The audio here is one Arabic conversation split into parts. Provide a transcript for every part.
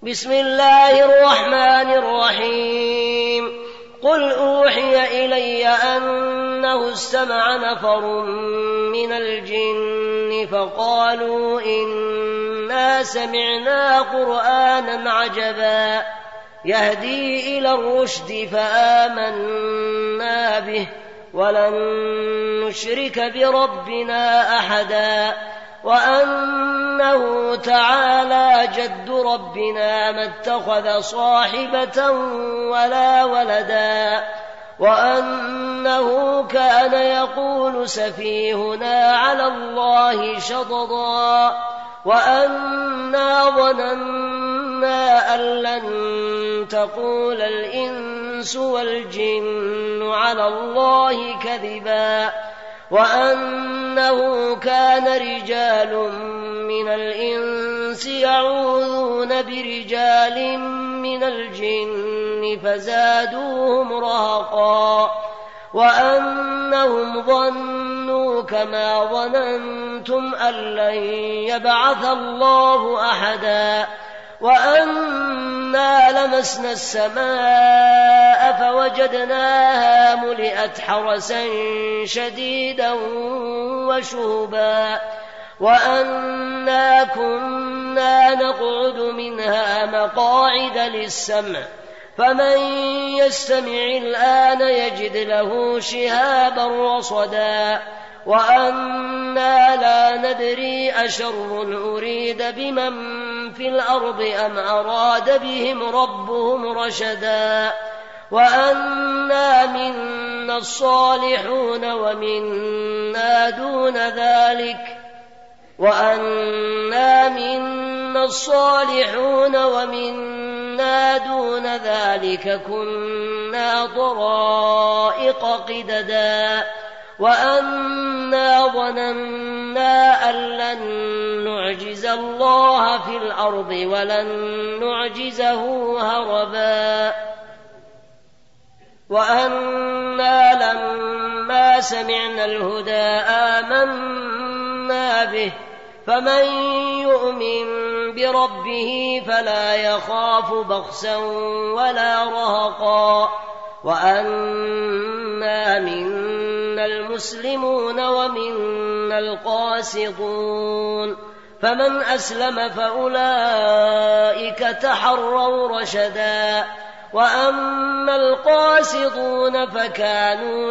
بسم الله الرحمن الرحيم. قل أوحي إلي أنه استمع نفر من الجن فقالوا إنا سمعنا قرآنا عجبا يهدي إلى الرشد فآمنا به ولن نشرك بربنا أحدا وأنه تعالى جد ربنا ما اتخذ صاحبة ولا ولدا وأنه كان يقول سفيهنا على الله شططا وأنا ظننا أن لن تقول الإنس والجن على الله كذبا وأنه كان رجال من الإنس يعوذون برجال من الجن فزادوهم رهقا وأنهم ظنوا كما ظننتم أن لن يبعث الله أحدا وأنا لمسنا السماء فوجدناها ملئت حرسا شديدا وشهبا وأنا كنا نقعد منها مقاعد للسمع فمن يستمع الآن يجد له شهابا رصدا وأنا لا ندري أشر أريد بمن في الأرض أم أراد بهم ربهم رشدا وأنا منا الصالحون ومنا دون ذلك كنا طرائق قددا وأنا ظننا أن لن نعجز الله في الأرض ولن نعجزه هربا وأنا لما سمعنا الهدى آمنا به فمن يؤمن بربه فلا يخاف بخسا ولا رهقا وأنا منا المسلمون ومنا القاسطون فمن أسلم فأولئك تحروا رشدا وأما القاسطون فكانوا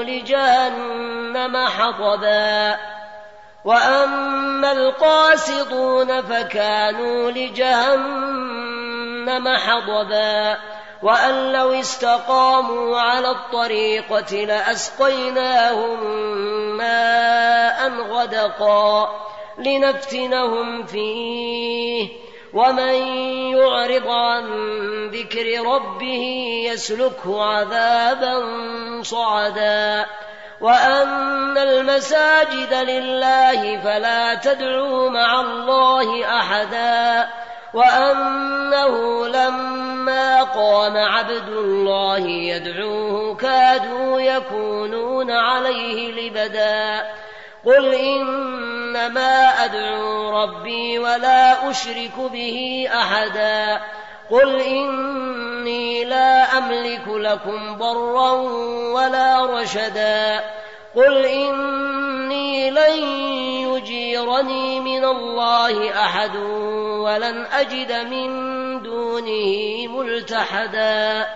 لجهنم حطبا وأن لو استقاموا على الطريقة لأسقيناهم ماء غدقا لنفتنهم فيه ومن يعرض عن ذكر ربه يسلكه عذابا صعدا وأن المساجد لله فلا تدعوا مع الله أحدا وأنه لما قام عبد الله يدعوه كادوا يكونون عليه لبدا قل إنما أدعو ربي ولا أشرك به أحدا قل إني لا أملك لكم ضرا ولا رشدا قل إني لن يجيرني من الله أحد ولن أجد من دونه ملتحدا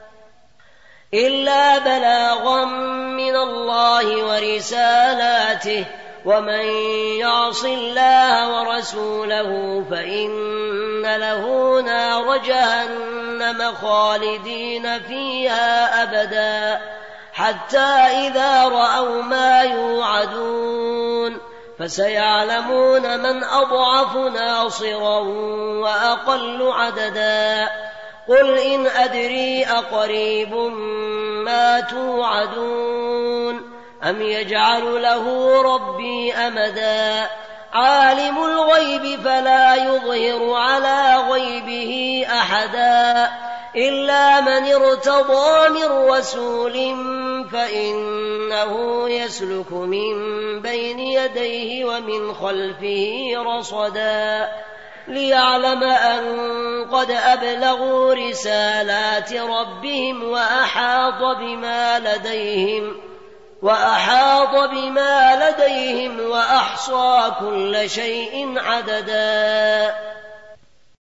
إلا بلاغا من الله ورسالاته ومن يعص الله ورسوله فإن له نار جهنم خالدين فيها أبدا حتى إذا رأوا ما يوعدون فسيعلمون من أضعف ناصرا وأقل عددا قل إن أدري أقريب ما توعدون أم يجعل له ربي أمدا عالم الغيب فلا يظهر على غيبه أحدا إلا من ارتضى من رسول فإنه يسلك من بين يديه ومن خلفه رصدا ليعلم أن قد أبلغوا رسالات ربهم وأحاط بما لديهم وأحصى كل شيء عددا